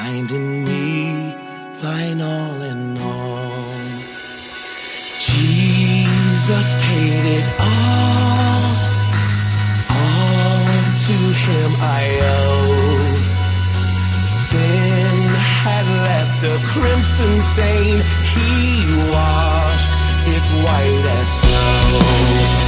find in me thine all in all. Jesus paid it all to him I owe. Sin had left a crimson stain, he washed it white as snow.